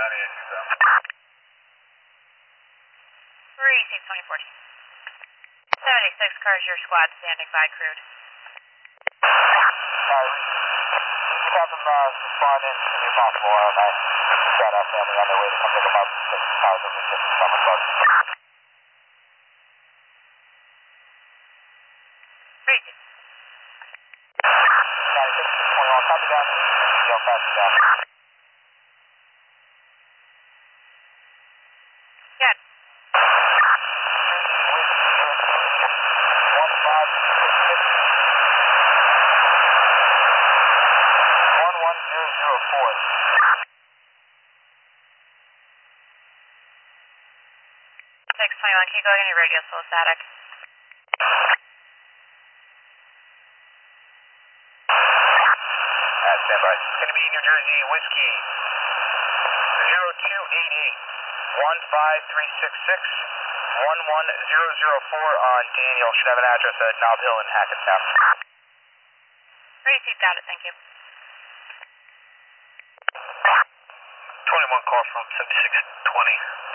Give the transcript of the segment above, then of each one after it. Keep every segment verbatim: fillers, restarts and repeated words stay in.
Receive twenty fourteen. seventy-six cars, your squad standing by, crewed. Alright, have them uh, respond in as soon as possible. Uh, I got our family on their way to come pick them up. Six cars over six from us. Receive. ninety-six, six twenty-one, copy that. Yo, fast down. Good. One five six six. One one zero zero four. six twenty-one, can you go get any radios full of static? Uh, standby. It's going to be New Jersey Whiskey zero two eight eight one five three six six one one zero zero four on Daniel. Should have an address at Knob Hill in Hackensack. Receive, got it, thank you. twenty-one call from seventy-six twenty.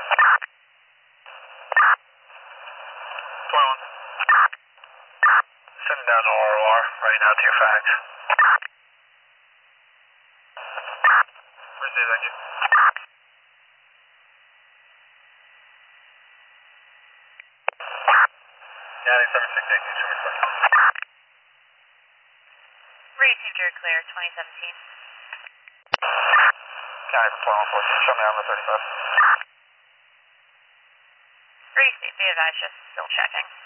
twenty-one. Sending down the R O R right now to your fax. Receive, thank you. County seven six eight, show me first. Received, you're clear, twenty seventeen. County from twenty-one fourteen, show me on the thirty-five. Receive, be advised, just still checking.